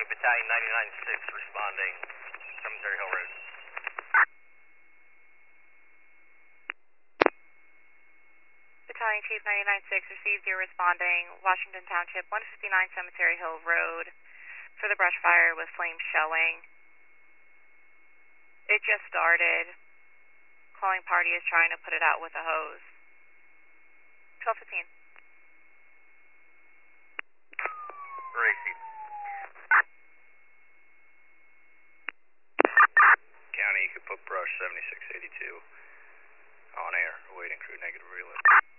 County, Battalion 99-6 responding, Cemetery Hill Road. Battalion Chief 99-6 received your responding, Washington Township, 159 Cemetery Hill Road, for the brush fire with flames showing. It just started. Calling party is trying to put it out with a hose. 12:15. Racy. County, you could put brush 7682 on air, awaiting crew negative relay.